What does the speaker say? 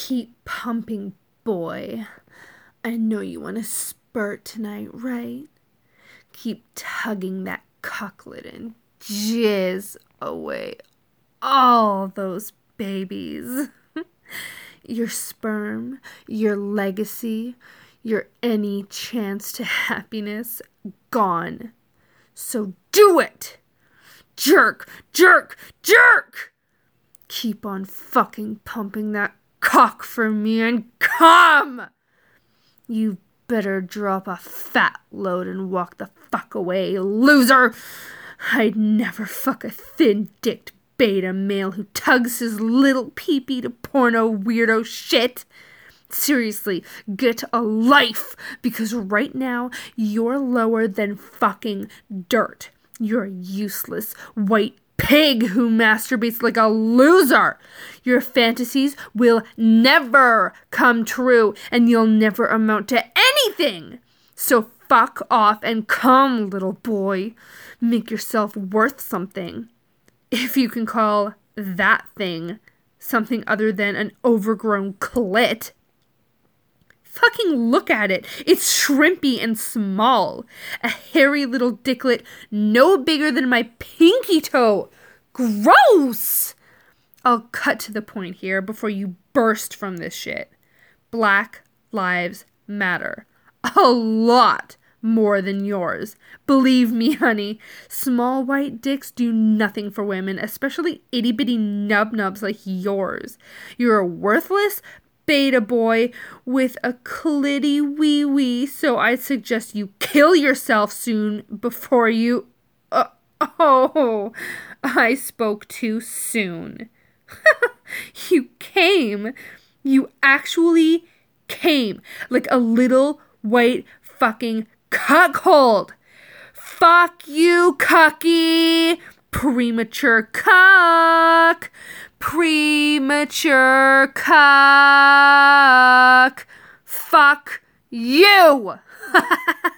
Keep pumping, boy. I know you want to spurt tonight, right? Keep tugging that cocklet and jizz away all those babies. Your sperm, your legacy, your any chance to happiness, gone. So do it! Jerk, jerk, jerk! Keep on fucking pumping that cock for me and come! You better drop a fat load and walk the fuck away, loser! I'd never fuck a thin-dicked beta male who tugs his little pee-pee to porno weirdo shit. Seriously, get a life, because right now you're lower than fucking dirt. You're a useless white pig who masturbates like a loser. Your fantasies will never come true, and you'll never amount to anything. So fuck off and come, little boy. Make yourself worth something. If you can call that thing something other than an overgrown clit. Fucking look at it. It's shrimpy and small. A hairy little dicklet no bigger than my pinky toe. Gross! I'll cut to the point here before you burst from this shit. Black Lives Matter. A lot more than yours. Believe me, honey, small white dicks do nothing for women, especially itty-bitty nub-nubs like yours. You're a worthless beta boy with a clitty wee-wee, so I'd suggest you kill yourself soon before you... Oh, I spoke too soon. You came. You actually came like a little white fucking cuckold. Fuck you, cucky. Premature cuck. Premature cuck. Fuck you.